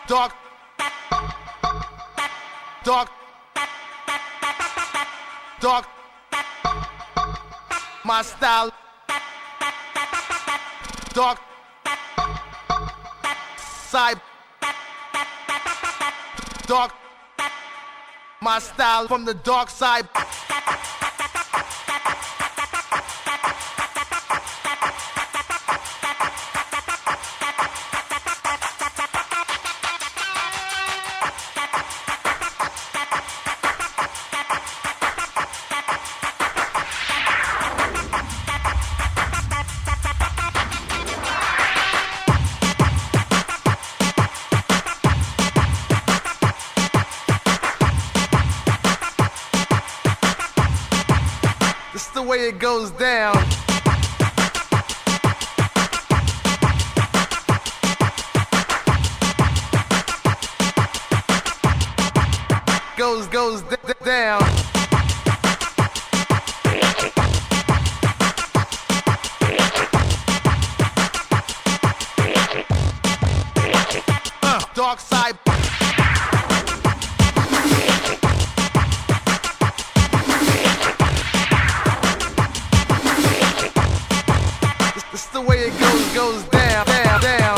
Dark, dark, dark. My style. Dark side. Dark. My style from the dark side. This the way it goes down. Goes down. Dark side. This the way it goes down, down, down.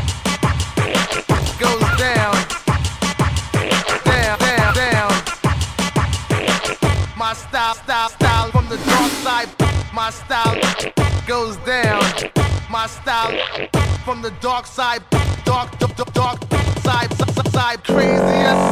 Goes down, down, down, down. My style from the dark side. My style goes down. My style from the dark side. Dark side. Craziest.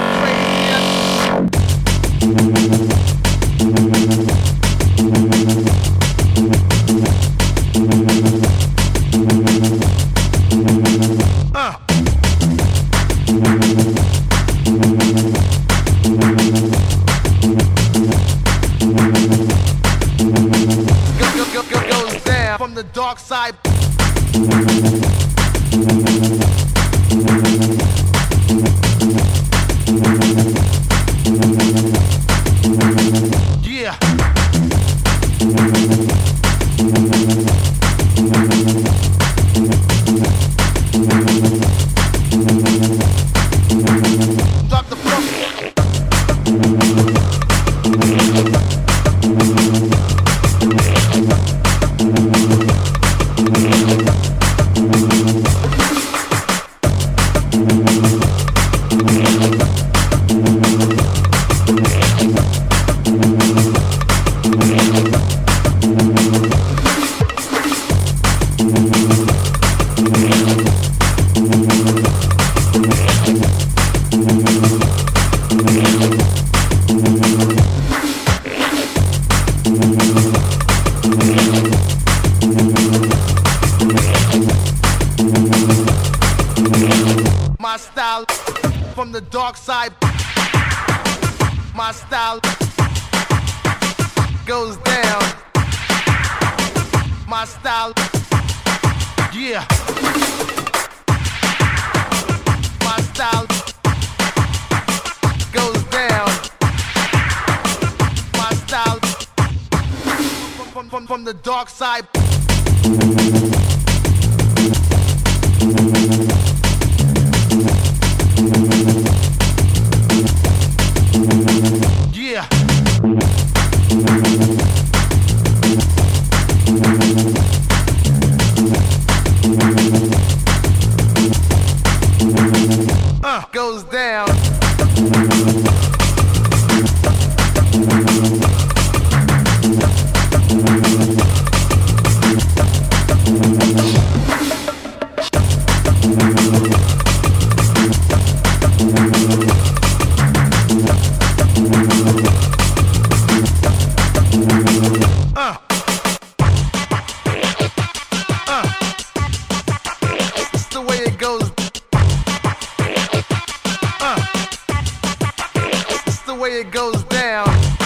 Goes down from the dark side. Yeah. Drop the floor. My style from the dark side. My style goes down. My style, yeah. My style goes down. My style from the dark side. Yeah. Goes down. It's the way it goes. It's the way it goes down.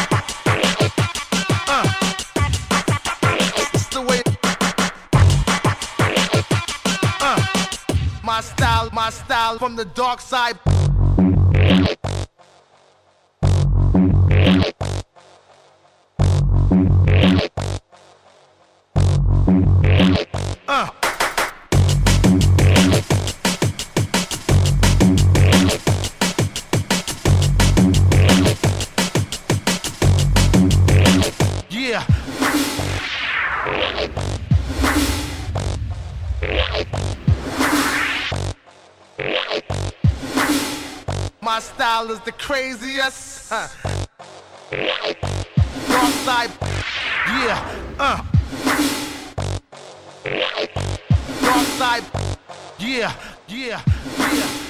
It's the way. My style from the dark side. My style is the craziest. Dark side, yeah, Dark side, yeah, yeah, yeah.